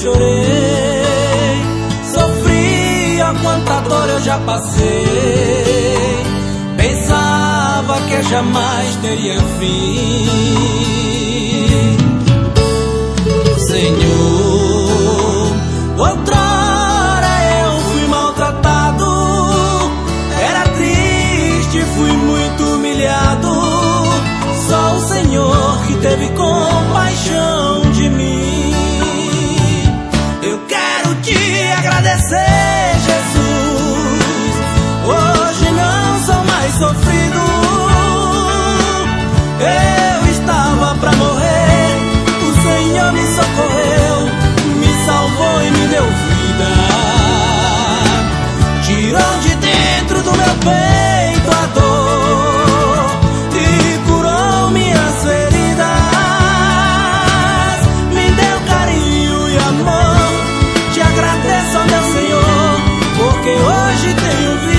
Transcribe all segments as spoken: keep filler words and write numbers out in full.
chorei, sofri, ó quanta dor eu já passei. Pensava que jamais teria fim. Senhor, outrora eu fui maltratado, era triste, fui muito humilhado. Só o Senhor que teve compaixão de mim. Eu quero te agradecer, Jesus. Hoje não sou mais sofrido. Eu estava pra morrer, o Senhor me socorreu, me salvou e me deu vida. Tirou de dentro do meu peito a dor e curou minhas feridas. Me deu carinho e amor. Te agradeço, meu Senhor, porque hoje tenho vida.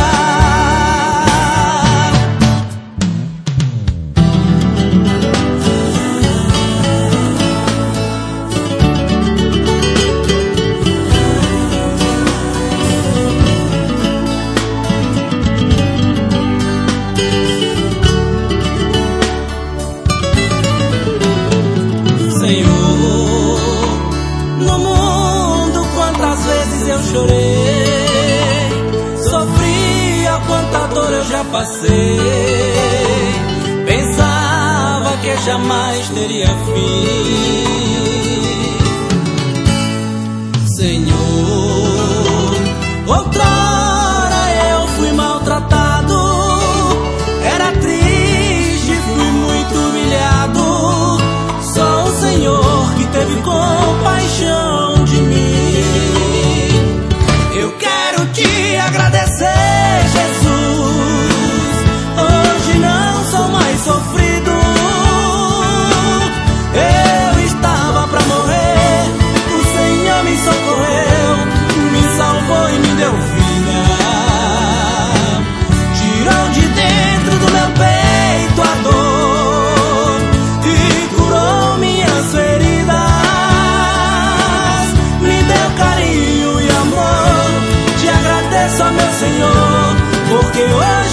Senhor, no mundo quantas vezes eu chorei, sofri, a quanta dor eu já passei. Pensava que jamais teria fim. Senhor, outrora eu fui maltratado, era triste, fui muito humilhado. Só o Senhor que teve compaixão de mim. Eu quero te agradecer, Jesus. Hoje não sou mais sofrido. Eu estava pra morrer, o Senhor me socorreu, me salvou e me deu vida. Tirou de dentro do meu peito a dor e curou minhas feridas. Me deu carinho e amor. Te agradeço, meu Senhor, porque hoje